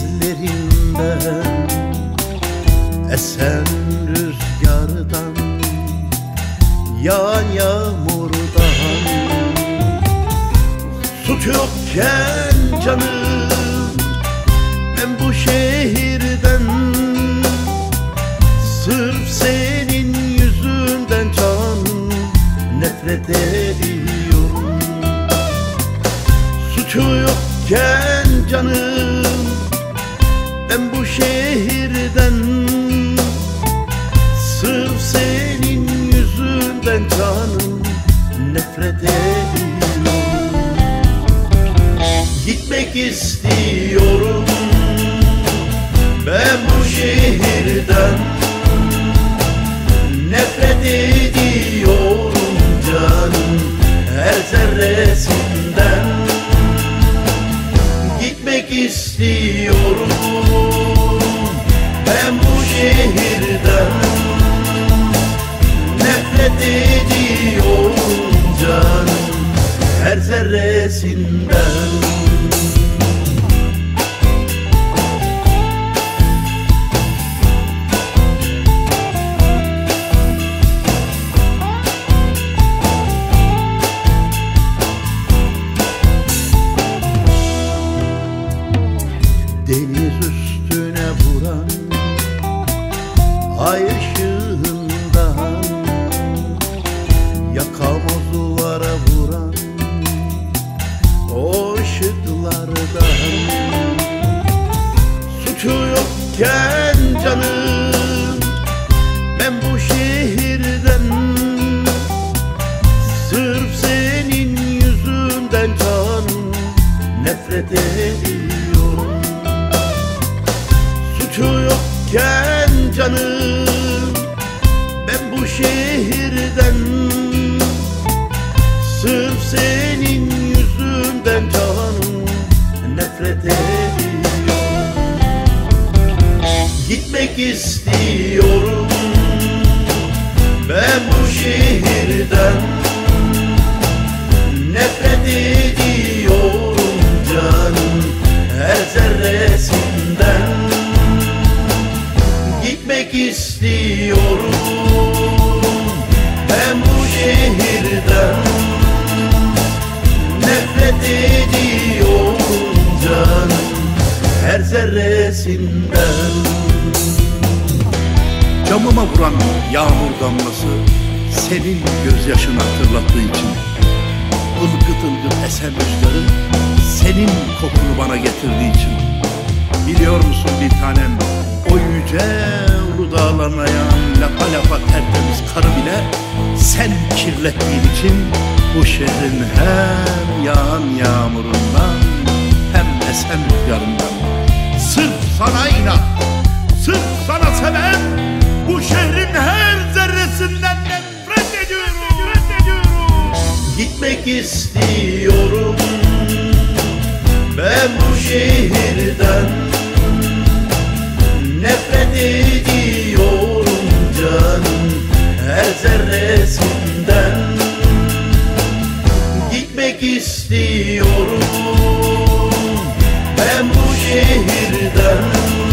izlerimden, esen rüzgardan, yağan yağmurdan. Suç yokken canım ben bu şehirden, sırf senin yüzünden canım nefret ediyorum. Suçu yokken canım ben bu şehirden, sırf senin yüzünden canım nefret ediyorum. Gitmek istiyorum ben bu şehirden, nefret ediyorum canım her zerresinden. Gitmek istiyorum ben bu şehirden, nefret ediyorum canım her zerresinden. Deniz üstüne vuran ay ışığından, yakamoz duvara vuran o ışıklardan. Suçu yokken canım ben bu şehirden, sırf senin yüzünden canım nefret ediyorum. Suçu yokken canım ben bu şehirden, sırf senin yüzünden canım nefret ediyorum. Gitmek istiyorum ben bu şehirden, nefret ediyorum canım her zerresinden. Gitmek istiyorum ben bu şehirden, nefret ediyorum canım her zerresinden. Camıma vuran yağmur damlası senin gözyaşını hatırlattığı için, ılgıt ılgıt esen rüzgarın senin kokunu bana getirdiği için. Biliyor musun bir tanem, o yüce ulu dağlarına yağan lapa lapa tertemiz karı bile sen kirlettiğin için bu şehrin hem yağan yağmurundan hem esen rüzgarından. Sırf sana inat, sırf sana seven bu şehrin her zerresinden nefret ediyorum. Gitmek istiyorum ben bu şehirden, nefret ediyorum canım her zerresinden. Gitmek istiyorum ben bu şehirden,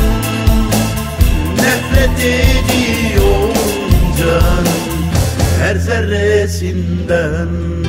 nefret ediyorum canım her zerresinden.